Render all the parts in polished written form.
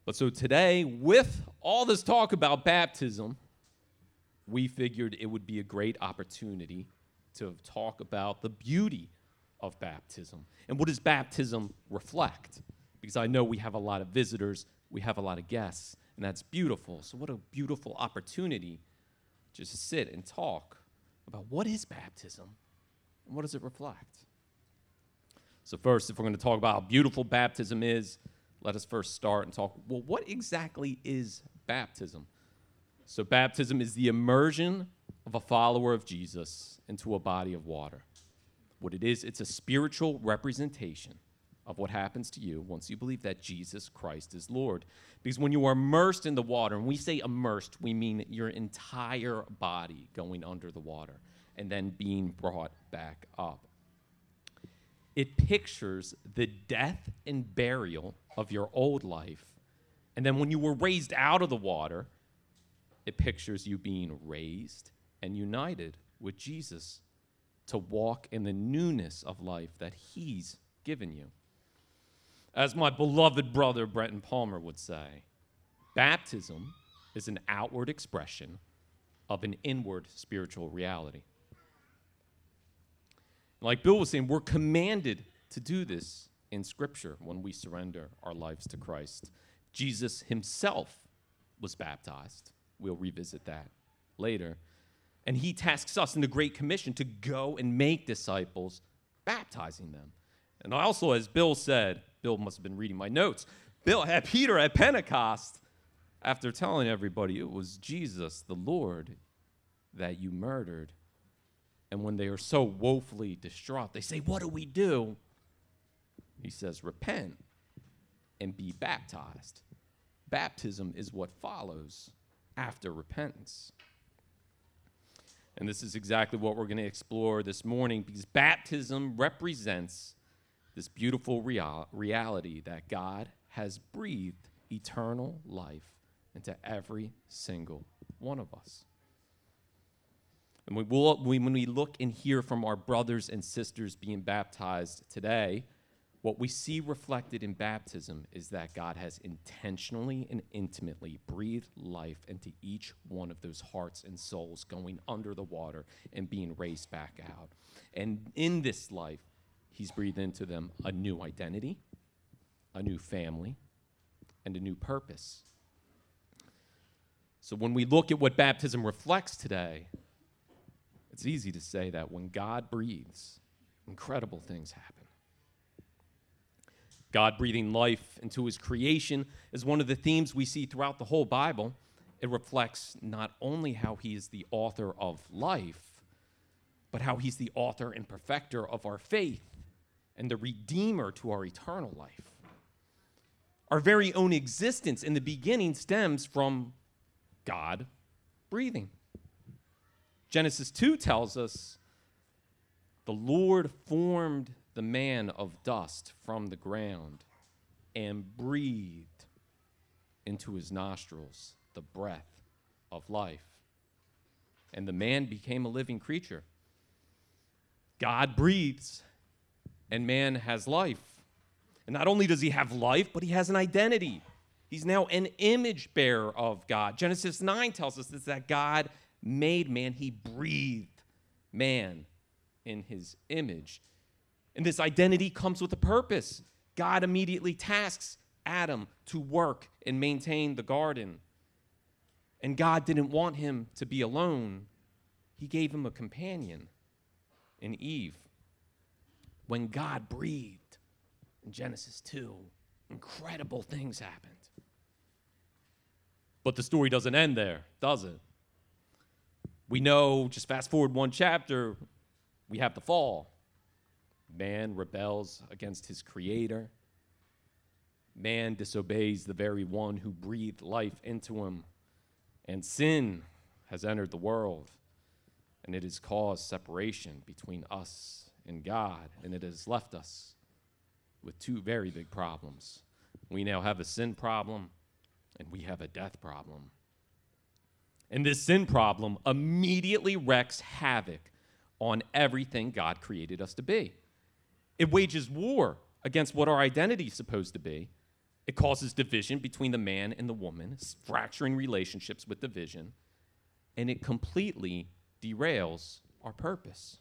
But so today, with all this talk about baptism, we figured it would be a great opportunity to talk about the beauty of baptism. And what does baptism reflect? Because I know we have a lot of visitors, we have a lot of guests, and that's beautiful. So what a beautiful opportunity just to sit and talk about what is baptism and what does it reflect. So first, if we're going to talk about how beautiful baptism is, let us first start and talk, well, what exactly is baptism? So baptism is the immersion of a follower of Jesus into a body of water. What it is, it's a spiritual representation of what happens to you once you believe that Jesus Christ is Lord. Because when you are immersed in the water, and we say immersed, we mean your entire body going under the water and then being brought back up. It pictures the death and burial of your old life. And then when you were raised out of the water, it pictures you being raised and united with Jesus to walk in the newness of life that he's given you. As my beloved brother Brenton Palmer would say, baptism is an outward expression of an inward spiritual reality. Like Bill was saying, we're commanded to do this in Scripture when we surrender our lives to Christ. Jesus himself was baptized. We'll revisit that later. And he tasks us in the Great Commission to go and make disciples, baptizing them. And also, as Bill said, Bill must have been reading my notes, Bill had Peter at Pentecost, after telling everybody it was Jesus, the Lord, that you murdered. And when they are so woefully distraught, they say, what do we do? He says, repent and be baptized. Baptism is what follows after repentance. And this is exactly what we're going to explore this morning, because baptism represents this beautiful reality that God has breathed eternal life into every single one of us. And when we look and hear from our brothers and sisters being baptized today, what we see reflected in baptism is that God has intentionally and intimately breathed life into each one of those hearts and souls going under the water and being raised back out. And in this life, he's breathed into them a new identity, a new family, and a new purpose. So when we look at what baptism reflects today, it's easy to say that when God breathes, incredible things happen. God breathing life into his creation is one of the themes we see throughout the whole Bible. It reflects not only how he is the author of life, but how he's the author and perfecter of our faith and the redeemer to our eternal life. Our very own existence in the beginning stems from God breathing. Genesis 2 tells us the Lord formed the man of dust from the ground and breathed into his nostrils the breath of life. And the man became a living creature. God breathes, and man has life. And not only does he have life, but he has an identity. He's now an image bearer of God. Genesis 9 tells us that God made man. He breathed man in his image. And this identity comes with a purpose. God immediately tasks Adam to work and maintain the garden. And God didn't want him to be alone. He gave him a companion in Eve. When God breathed in Genesis 2, incredible things happened. But the story doesn't end there, does it? We know, just fast forward one chapter, we have the fall. Man rebels against his creator. Man disobeys the very one who breathed life into him. And sin has entered the world. And it has caused separation between us and God. And it has left us with two very big problems. We now have a sin problem, and we have a death problem. And this sin problem immediately wreaks havoc on everything God created us to be. It wages war against what our identity is supposed to be, It causes division between the man and the woman, fracturing relationships with division, and it completely derails our purpose.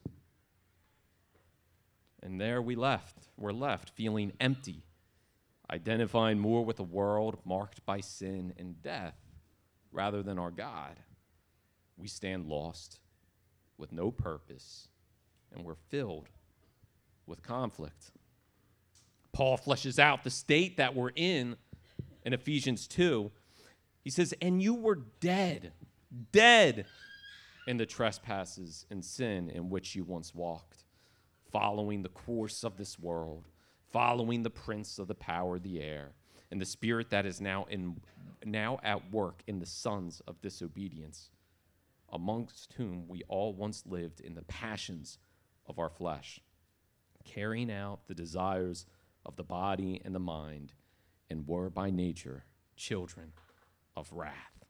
And there we're left feeling empty, identifying more with a world marked by sin and death rather than our God. We stand lost with no purpose, and we're filled with conflict. Paul fleshes out the state that we're in Ephesians 2. He says, and you were dead in the trespasses and sin in which you once walked, following the course of this world, following the prince of the power of the air, and the spirit that is now at work in the sons of disobedience, amongst whom we all once lived in the passions of our flesh, carrying out the desires of the body and the mind, and were by nature children of wrath.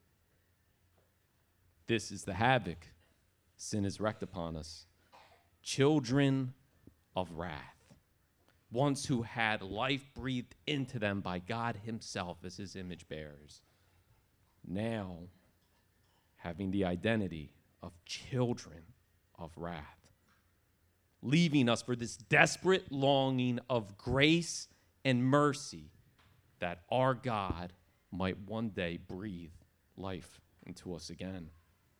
This is the havoc sin has wreaked upon us. Children of wrath. Ones who had life breathed into them by God himself as his image bearers. Now having the identity of children of wrath. Leaving us for this desperate longing of grace and mercy that our God might one day breathe life into us again.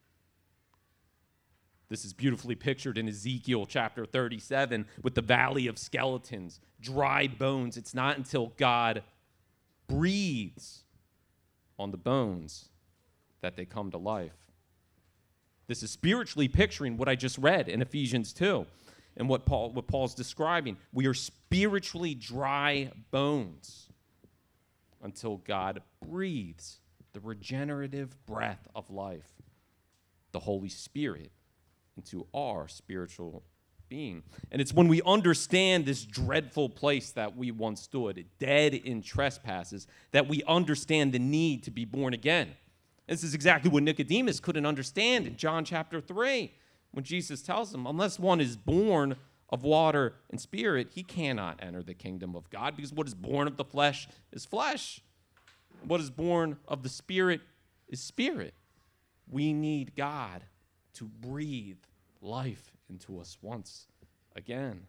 This is beautifully pictured in Ezekiel chapter 37 with the valley of skeletons, dry bones. It's not until God breathes on the bones that they come to life. This is spiritually picturing what I just read in Ephesians 2 and what Paul's describing. We are spiritually dry bones until God breathes the regenerative breath of life, the Holy Spirit, into our spiritual being. And it's when we understand this dreadful place that we once stood, dead in trespasses, that we understand the need to be born again. This is exactly what Nicodemus couldn't understand in John chapter 3, when Jesus tells him, unless one is born of water and spirit, he cannot enter the kingdom of God, because what is born of the flesh is flesh. What is born of the spirit is spirit. We need God to breathe life into us once again.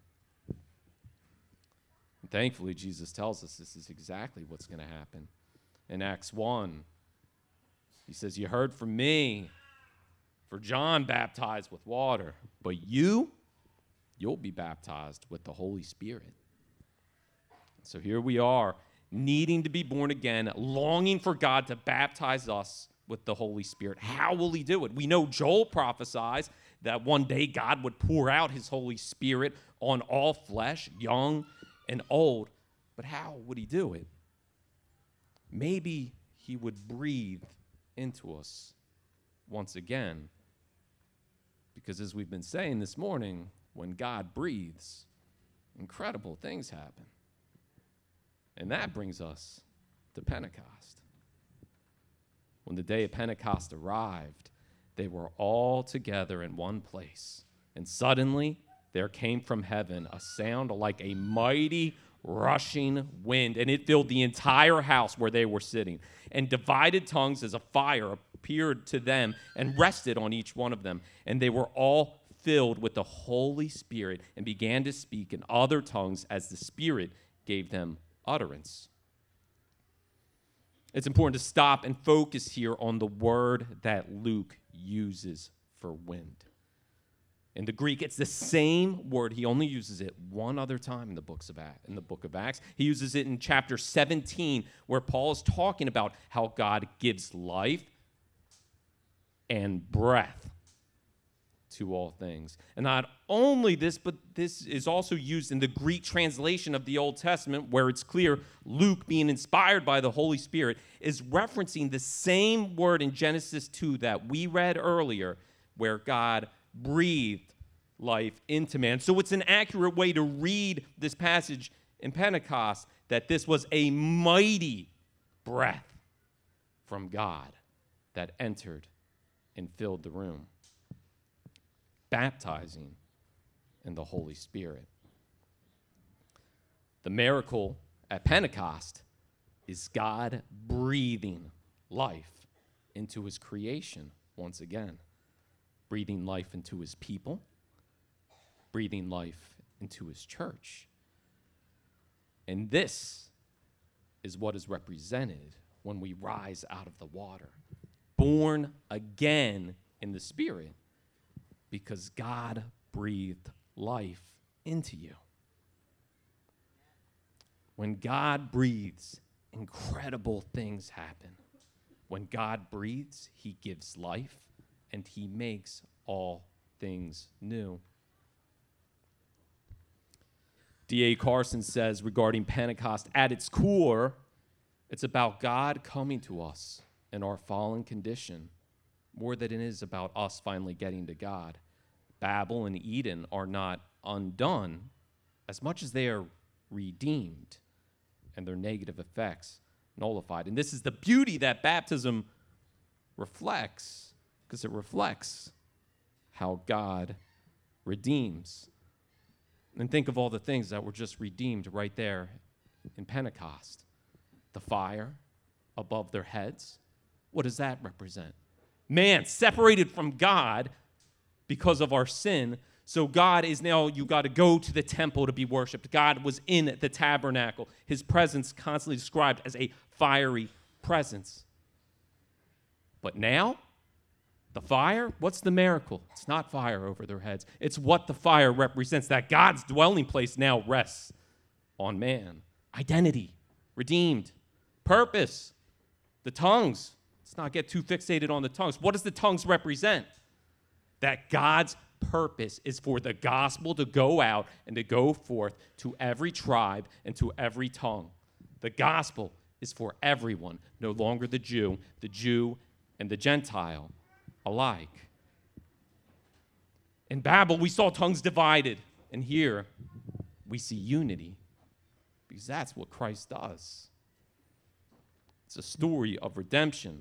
And thankfully, Jesus tells us this is exactly what's going to happen. In Acts 1, he says, you heard from me, for John baptized with water, but you'll be baptized with the Holy Spirit. So here we are, needing to be born again, longing for God to baptize us with the Holy Spirit. How will he do it? We know Joel prophesies that one day God would pour out his Holy Spirit on all flesh, young and old. But how would he do it? Maybe he would breathe into us once again. Because as we've been saying this morning, when God breathes, incredible things happen. And that brings us to Pentecost. When the day of Pentecost arrived, they were all together in one place. And suddenly, there came from heaven a sound like a mighty rushing wind, and it filled the entire house where they were sitting. And divided tongues as a fire appeared to them and rested on each one of them. And they were all filled with the Holy Spirit and began to speak in other tongues as the Spirit gave them utterance. It's important to stop and focus here on the word that Luke uses for wind. In the Greek, it's the same word. He only uses it one other time in the book of Acts. He uses it in chapter 17, where Paul is talking about how God gives life and breath to all things. And not only this, but this is also used in the Greek translation of the Old Testament, where it's clear Luke, being inspired by the Holy Spirit, is referencing the same word in Genesis 2 that we read earlier, where God breathed life into man. So it's an accurate way to read this passage in Pentecost, that this was a mighty breath from God that entered and filled the room, baptizing in the Holy Spirit. The miracle at Pentecost is God breathing life into his creation once again, breathing life into his people, breathing life into his church. And this is what is represented when we rise out of the water, born again in the Spirit, because God breathed life into you. When God breathes, incredible things happen. When God breathes, he gives life, and he makes all things new. D.A. Carson says regarding Pentecost, at its core, it's about God coming to us in our fallen condition, more than it is about us finally getting to God. Babel and Eden are not undone as much as they are redeemed and their negative effects nullified. And this is the beauty that baptism reflects, because it reflects how God redeems. And think of all the things that were just redeemed right there in Pentecost. The fire above their heads. What does that represent? Man separated from God because of our sin. So God is now, you got to go to the temple to be worshiped. God was in the tabernacle. His presence constantly described as a fiery presence. But now, the fire, what's the miracle? It's not fire over their heads. It's what the fire represents, that God's dwelling place now rests on man. Identity, redeemed, purpose, the tongues. Let's not get too fixated on the tongues. What does the tongues represent? That God's purpose is for the gospel to go out and to go forth to every tribe and to every tongue. The gospel is for everyone, no longer the Jew and the Gentile alike. In Babel, we saw tongues divided, and here we see unity, because that's what Christ does. It's a story of redemption.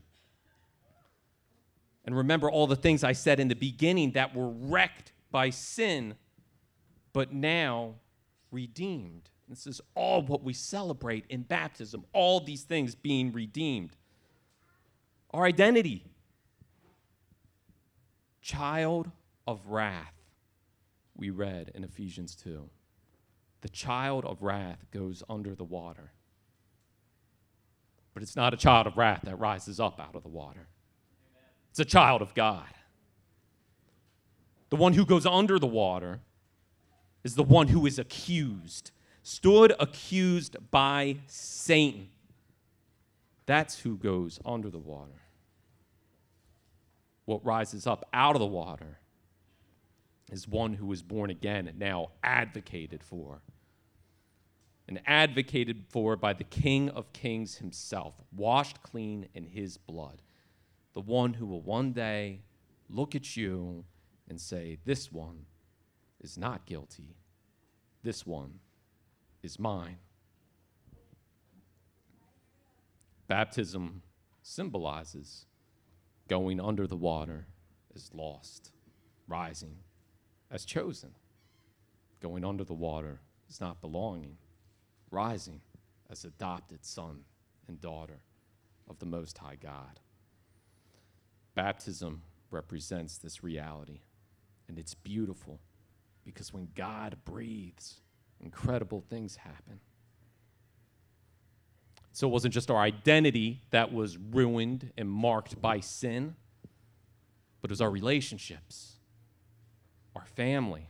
And remember all the things I said in the beginning that were wrecked by sin, but now redeemed. This is all what we celebrate in baptism, all these things being redeemed. Our identity, child of wrath, we read in Ephesians 2. The child of wrath goes under the water. But it's not a child of wrath that rises up out of the water. It's a child of God. The one who goes under the water is the one who is accused, stood accused by Satan. That's who goes under the water. What rises up out of the water is one who is born again and now advocated for. And advocated for by the King of Kings himself, washed clean in his blood. The one who will one day look at you and say, this one is not guilty. This one is mine. Baptism symbolizes going under the water as lost, rising as chosen. Going under the water is not belonging, rising as adopted son and daughter of the Most High God. Baptism represents this reality, and it's beautiful because when God breathes, incredible things happen. So it wasn't just our identity that was ruined and marked by sin, but it was our relationships, our family.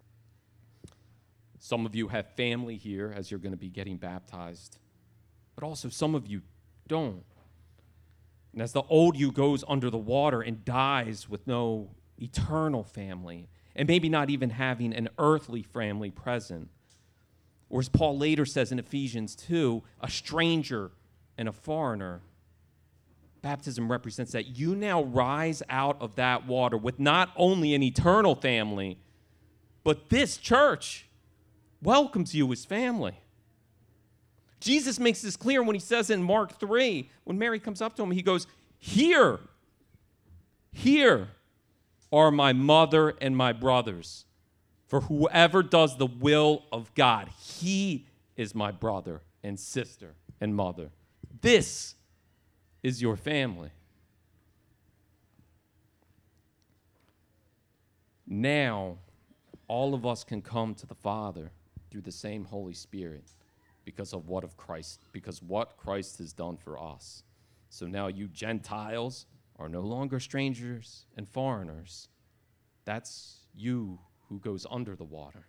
Some of you have family here as you're going to be getting baptized, but also some of you don't. And as the old you goes under the water and dies with no eternal family, and maybe not even having an earthly family present, or as Paul later says in Ephesians 2, a stranger and a foreigner, baptism represents that you now rise out of that water with not only an eternal family, but this church welcomes you as family. Jesus makes this clear when he says in Mark 3, when Mary comes up to him, he goes, here are my mother and my brothers. For whoever does the will of God, he is my brother and sister and mother This is your family. Now, all of us can come to the Father through the same Holy Spirit because what Christ has done for us. So now you Gentiles are no longer strangers and foreigners. That's you who goes under the water.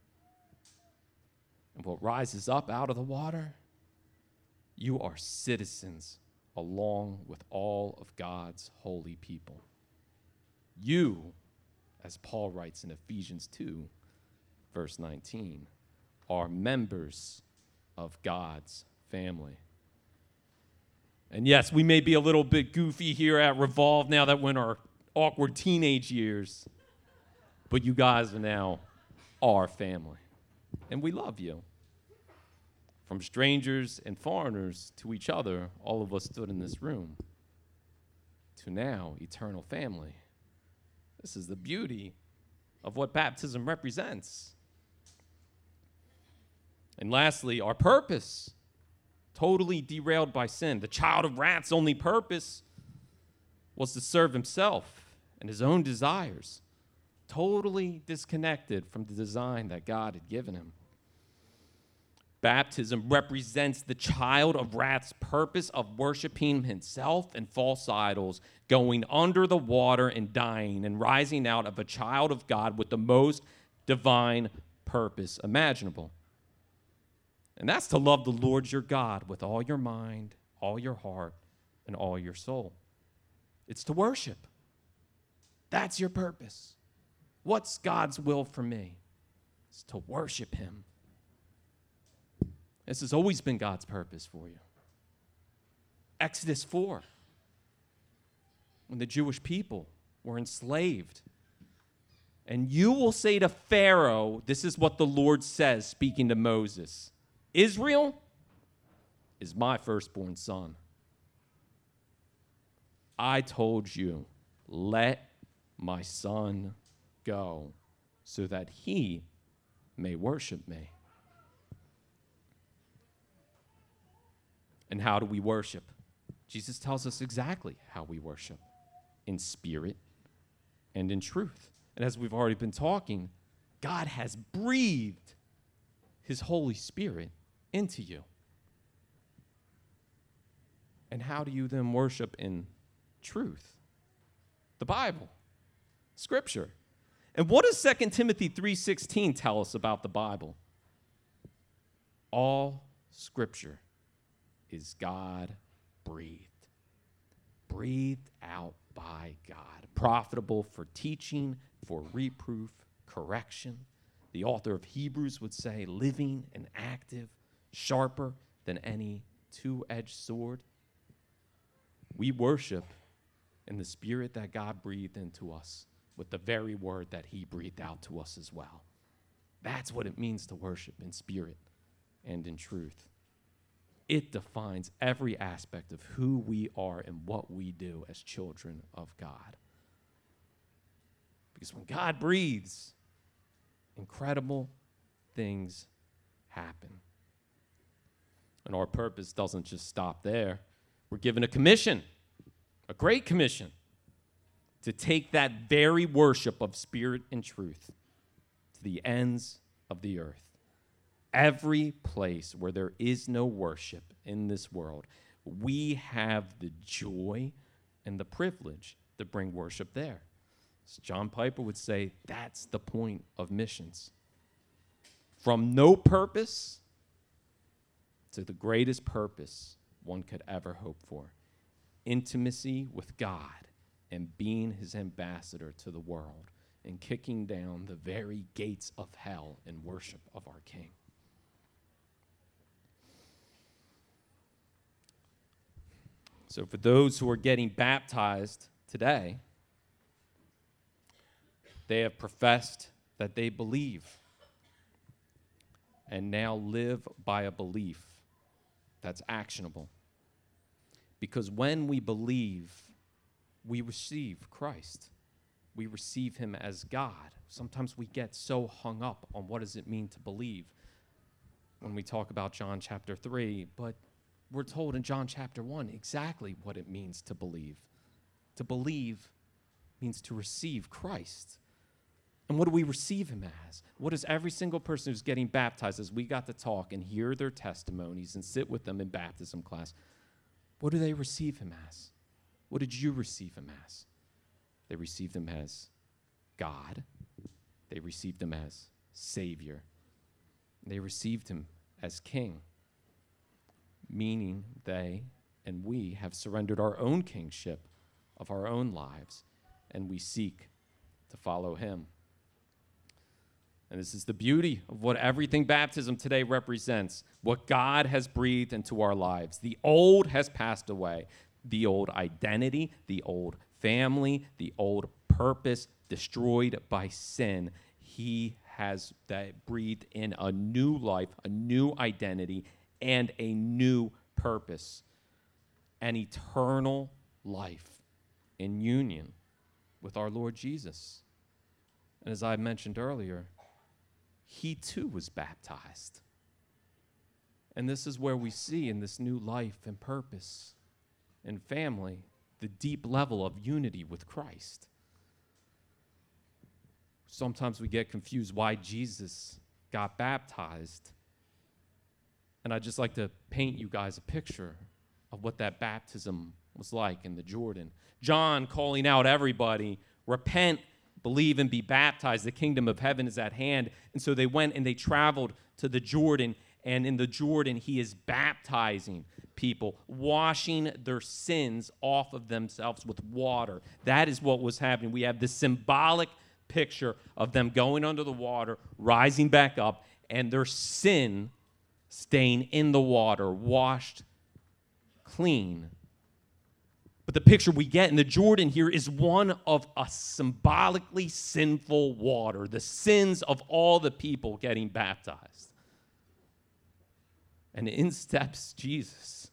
And what rises up out of the water, you are citizens along with all of God's holy people. You, as Paul writes in Ephesians 2, verse 19, are members of God's family. And yes, we may be a little bit goofy here at Revolve now that we're in our awkward teenage years, but you guys are now our family. And we love you. From strangers and foreigners to each other, all of us stood in this room, to now eternal family. This is the beauty of what baptism represents. And lastly, our purpose, totally derailed by sin. The child of wrath's only purpose was to serve himself and his own desires, totally disconnected from the design that God had given him. Baptism represents the child of wrath's purpose of worshiping himself and false idols, going under the water and dying, and rising out of a child of God with the most divine purpose imaginable. And that's to love the Lord your God with all your mind, all your heart, and all your soul. It's to worship. That's your purpose. What's God's will for me? It's to worship him. This has always been God's purpose for you. Exodus 4, when the Jewish people were enslaved. And you will say to Pharaoh, this is what the Lord says, speaking to Moses, Israel is my firstborn son. I told you, let my son go so that he may worship me. And how do we worship? Jesus tells us exactly how we worship, in spirit and in truth. And as we've already been talking, God has breathed his Holy Spirit into you. And how do you then worship in truth? The Bible, Scripture. And what does 2 Timothy 3:16 tell us about the Bible? All Scripture is God-breathed, breathed out by God, profitable for teaching, for reproof, correction. The author of Hebrews would say, living and active, sharper than any two-edged sword. We worship in the spirit that God breathed into us, with the very word that he breathed out to us as well. That's what it means to worship in spirit and in truth. It defines every aspect of who we are and what we do as children of God. Because when God breathes, incredible things happen. And our purpose doesn't just stop there. We're given a commission, a great commission, to take that very worship of spirit and truth to the ends of the earth. Every place where there is no worship in this world, we have the joy and the privilege to bring worship there. As John Piper would say, that's the point of missions. From no purpose to the greatest purpose one could ever hope for. Intimacy with God and being his ambassador to the world and kicking down the very gates of hell in worship of our King. So for those who are getting baptized today, they have professed that they believe and now live by a belief that's actionable. Because when we believe, we receive Christ. We receive him as God. Sometimes we get so hung up on what does it mean to believe when we talk about John chapter 3, but we're told in John chapter 1 exactly what it means to believe. To believe means to receive Christ. And what do we receive him as? What does every single person who's getting baptized, as we got to talk and hear their testimonies and sit with them in baptism class, what do they receive him as? What did you receive him as? They received him as God. They received him as Savior. They received him as King, meaning they and we have surrendered our own kingship of our own lives, and we seek to follow him. And this is the beauty of what everything baptism today represents, what God has breathed into our lives. The old has passed away. The old identity, the old family, the old purpose destroyed by sin. He has that breathed in a new life, a new identity, and a new purpose, an eternal life in union with our Lord Jesus. And as I mentioned earlier, he too was baptized. And this is where we see in this new life and purpose and family the deep level of unity with Christ. Sometimes we get confused why Jesus got baptized. And I'd just like to paint you guys a picture of what that baptism was like in the Jordan. John calling out everybody, repent, believe, and be baptized. The kingdom of heaven is at hand. And so they went and they traveled to the Jordan. And in the Jordan, he is baptizing people, washing their sins off of themselves with water. That is what was happening. We have this symbolic picture of them going under the water, rising back up, and their sin staying in the water, washed clean. But the picture we get in the Jordan here is one of a symbolically sinful water, the sins of all the people getting baptized. And in steps Jesus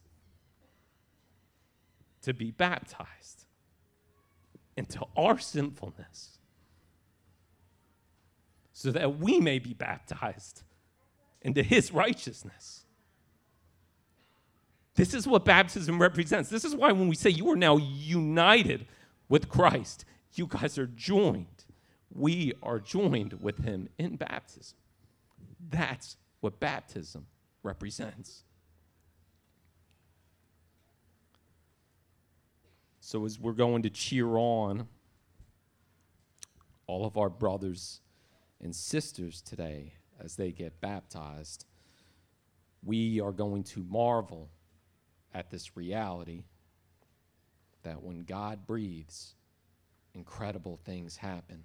to be baptized into our sinfulness so that we may be baptized into his righteousness. This is what baptism represents. This is why when we say you are now united with Christ, you guys are joined. We are joined with him in baptism. That's what baptism represents. So as we're going to cheer on all of our brothers and sisters today as they get baptized, we are going to marvel at this reality that when God breathes, incredible things happen.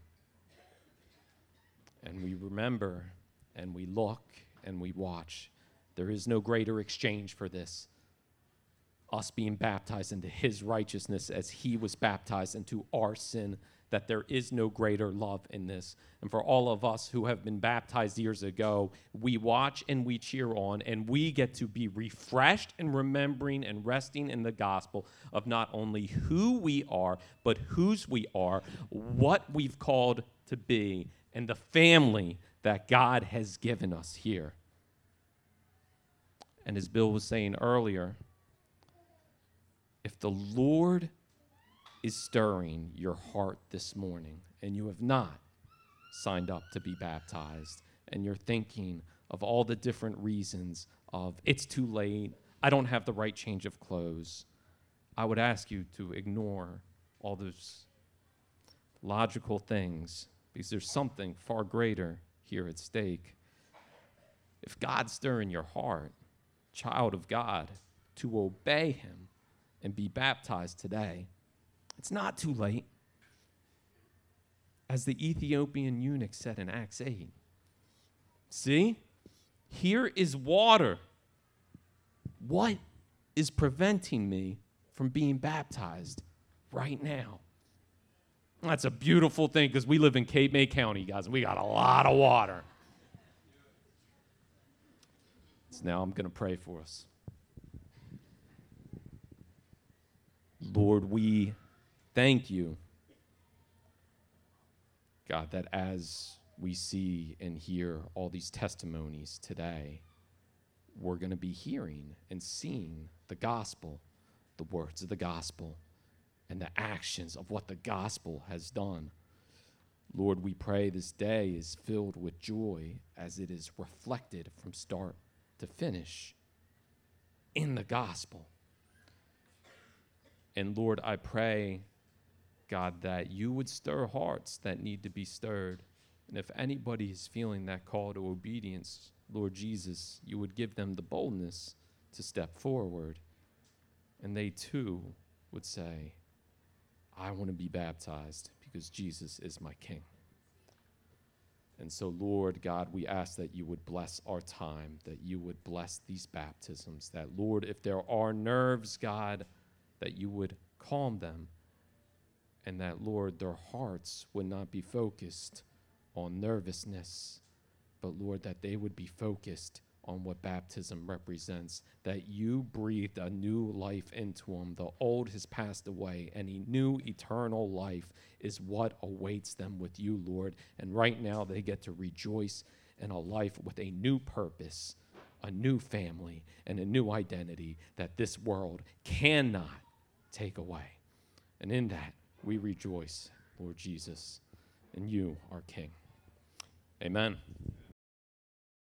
And we remember and we look and we watch. There is no greater exchange for this. Us being baptized into his righteousness as he was baptized into our sin, that there is no greater love in this. And for all of us who have been baptized years ago, we watch and we cheer on, and we get to be refreshed and remembering and resting in the gospel of not only who we are, but whose we are, what we've called to be, and the family that God has given us here. And as Bill was saying earlier, if the Lord is stirring your heart this morning and you have not signed up to be baptized and you're thinking of all the different reasons of it's too late, I don't have the right change of clothes, I would ask you to ignore all those logical things because there's something far greater here at stake. If God's stirring your heart, child of God, to obey him and be baptized today, it's not too late. As the Ethiopian eunuch said in Acts 8, see, here is water. What is preventing me from being baptized right now? That's a beautiful thing because we live in Cape May County, guys, and we got a lot of water. So now I'm going to pray for us. Lord, we thank you, God, that as we see and hear all these testimonies today, we're going to be hearing and seeing the gospel, the words of the gospel, and the actions of what the gospel has done. Lord, we pray this day is filled with joy as it is reflected from start to finish in the gospel. And Lord, I pray, God, that you would stir hearts that need to be stirred. And if anybody is feeling that call to obedience, Lord Jesus, you would give them the boldness to step forward. And they too would say, I want to be baptized because Jesus is my King. And so, Lord God, we ask that you would bless our time, that you would bless these baptisms, that, Lord, if there are nerves, God, that you would calm them, and that, Lord, their hearts would not be focused on nervousness, but, Lord, that they would be focused on what baptism represents, that you breathed a new life into them. The old has passed away, and a new eternal life is what awaits them with you, Lord. And right now they get to rejoice in a life with a new purpose, a new family, and a new identity that this world cannot take away. And in that, we rejoice, Lord Jesus, and you, our King. Amen.